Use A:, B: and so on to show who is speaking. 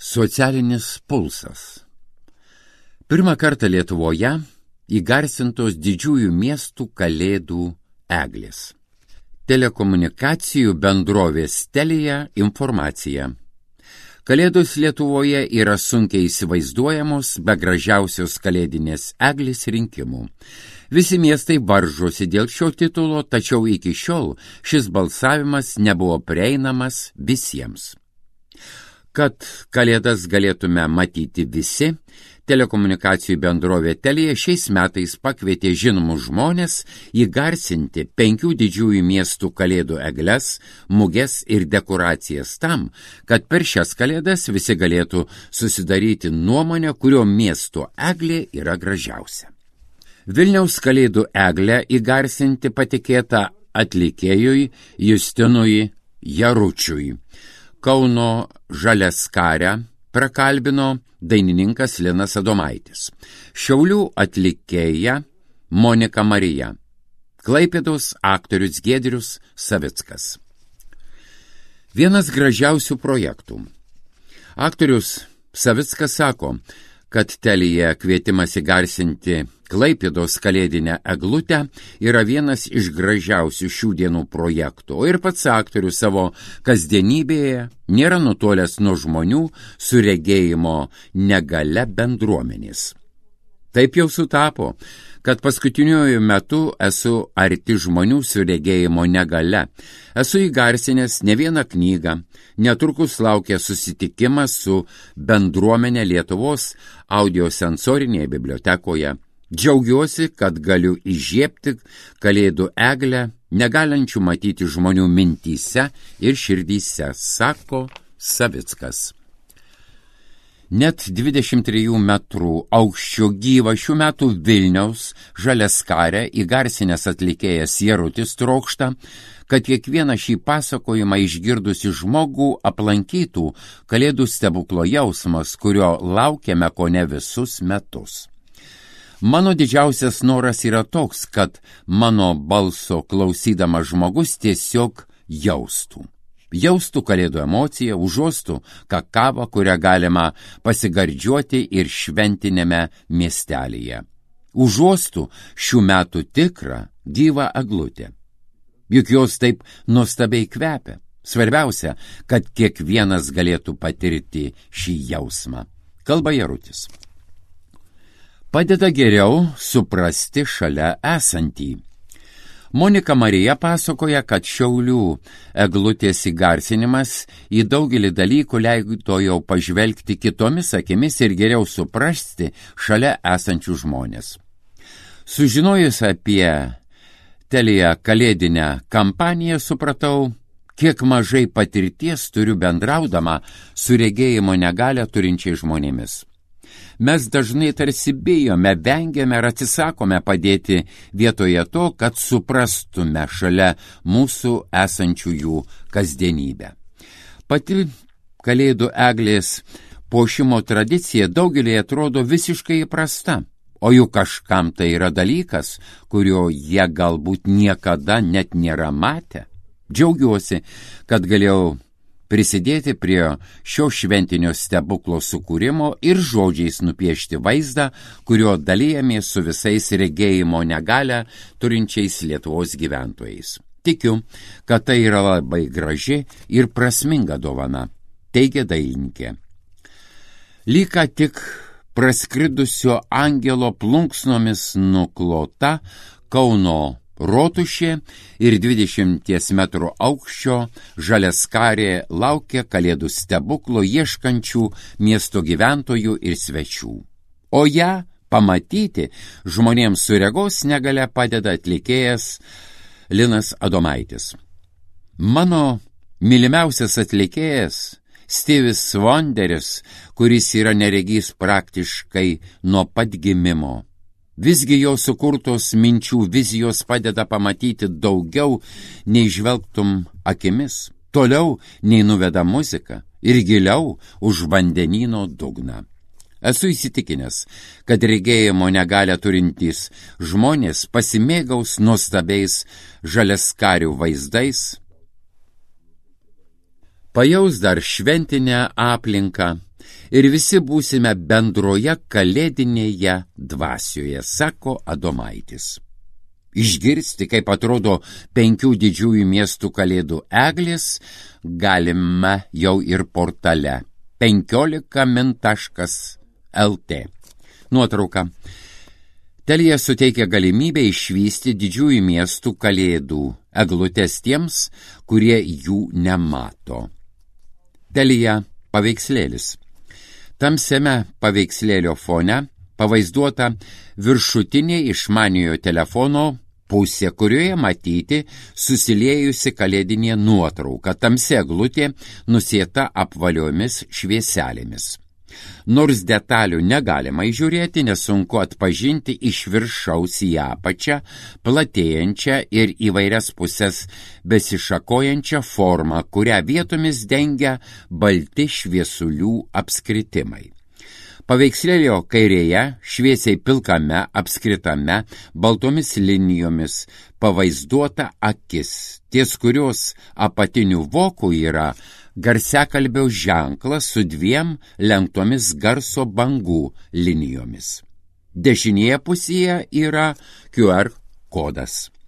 A: Socialinis pulsas. Pirmą kartą Lietuvoje įgarsintos didžiųjų miestų kalėdų eglės. Telekomunikacijų bendrovės Telia informacija. Kalėdos Lietuvoje yra sunkiai įsivaizduojamos be gražiausios kalėdinės eglės rinkimų. Visi miestai varžosi dėl šio titulo, tačiau iki šiol šis balsavimas nebuvo prieinamas visiems. Kad kalėdas galėtume matyti visi, telekomunikacijų bendrovė Telia šiais metais pakvietė žinomus žmonės įgarsinti 5 didžiųjų miestų kalėdų egles, muges ir dekoracijas tam, kad per šias kalėdas visi galėtų susidaryti nuomonę, kurio miesto eglė yra gražiausia. Vilniaus kalėdų eglę įgarsinti patikėta atlikėjui Justinui Jaručiui. Kauno Žaliaskarę prakalbino dainininkas Linas Adomaitis. Šiaulių atlikėja Monika Marija. Klaipėdos aktorius Giedrius Savickas. Vienas gražiausių projektų. Aktorius Savickas sako, kad Telia kvietimas įgarsinti Klaipėdos kalėdinę eglutę yra vienas iš gražiausių šių dienų projektų, o ir pats aktorius savo kasdienybėje nėra nutolęs nuo žmonių su regėjimo negalia bendruomenės. Taip jau sutapo, kad paskutiniuoju metu esu arti žmonių su regėjimo negalia. Esu įgarsinęs ne vieną knygą, netrukus laukia susitikimas su bendruomenė Lietuvos audiosensorinėje bibliotekoje. Džiaugiuosi, kad galiu įžiebti kalėdų eglę, negalinčių matyti žmonių mintyse ir širdyse, sako Savickas. Net 23 metrų aukščio gyvą šių metų Vilniaus Žaliaskarę įgarsinęs atlikėjas Jarutis trokšta, kad kiekvieną šį pasakojimą išgirdusi žmogų aplankytų kalėdų stebuklo jausmas, kurio laukiame kone visus metus. Mano didžiausias noras yra toks, kad mano balso klausydamas žmogus tiesiog jaustų. Jaustų kalėdų emociją, užuostų kakavą, kurią galima pasigardžiuoti ir šventinėme miestelyje. Užuostų šių metų tikrą gyvą eglutę. Juk jos taip nuostabiai kvepia. Svarbiausia, kad kiekvienas galėtų patirti šį jausmą. Kalba Jarutis. Padeda geriau suprasti šalia esantį. Monika Marija pasakoja, kad Šiaulių eglutės įgarsinimas į daugelį dalykų leido jau pažvelgti kitomis akimis ir geriau suprasti šalia esančių žmonės. Sužinojus apie Telia kalėdinę kampaniją, supratau, kiek mažai patirties turiu bendraudama su regėjimo negalią turinčiais žmonėmis. Mes dažnai tarsi bijome, vengiame ir atsisakome padėti vietoje to, kad suprastume šalia mūsų esančiųjų kasdienybę. Pati kalėdų eglės puošimo tradicija daugeliai atrodo visiškai įprasta, o juk kažkam tai yra dalykas, kurio jie galbūt niekada net nėra matę. Džiaugiuosi, kad galėjau prisidėti prie šio šventinio stebuklo sukūrimo ir žodžiais nupiešti vaizdą, kurio dalijamės su visais regėjimo negalią turinčiais Lietuvos gyventojais. Tikiu, kad tai yra labai graži ir prasminga dovana, teigia dailininkė. Lyg ką tik praskridusio angelo plunksnomis nuklota Kauno Rotušė ir 20 metrų aukščio Žaliaskarė laukia kalėdų stebuklo ieškančių miesto gyventojų ir svečių. O ją pamatyti žmonėms su regos negalia padeda atlikėjas Linas Adomaitis. Mano mylimiausias atlikėjas Stevis Wonderis, kuris yra neregys praktiškai nuo pat gimimo. Visgi jo sukurtos minčių vizijos padeda pamatyti daugiau, nei žvelgtum akimis, toliau nei nuveda muzika ir giliau už vandenyno dugną. Esu įsitikinęs, kad regėjimo negalią turintys žmonės pasimėgaus nuostabiais Žaliaskarių vaizdais, pajaus dar šventinę aplinką ir visi būsime bendroje kalėdinėje dvasioje, sako Adomaitis. Išgirsti, kaip atrodo 5 didžiųjų miestų kalėdų eglės, galime jau ir portale 15min.lt. Nuotrauka. Telia suteikia galimybę išvysti didžiųjų miestų kalėdų eglutes tiems, kurie jų nemato. Telia paveikslėlis. Tamsiame paveikslėlio fone pavaizduota viršutinė išmaniojo telefono pusė, kurioje matyti susiliejusi kalėdinė nuotrauka, tamsi eglutė nusėta apvaliomis švieselėmis. Nors detalių negalima įžiūrėti, nesunku atpažinti iš viršaus į apačią platėjančią ir įvairias pusės besišakojančią formą, kurią vietomis dengia balti šviesulių apskritimai. Paveikslėlio kairėje, šviesiai pilkame, apskritame, baltomis linijomis pavaizduota akis, ties kurios apatinių vokų yra garsiakalbio ženklas su 2 lenktomis garso bangų linijomis. Dešinėje pusėje yra QR kodas.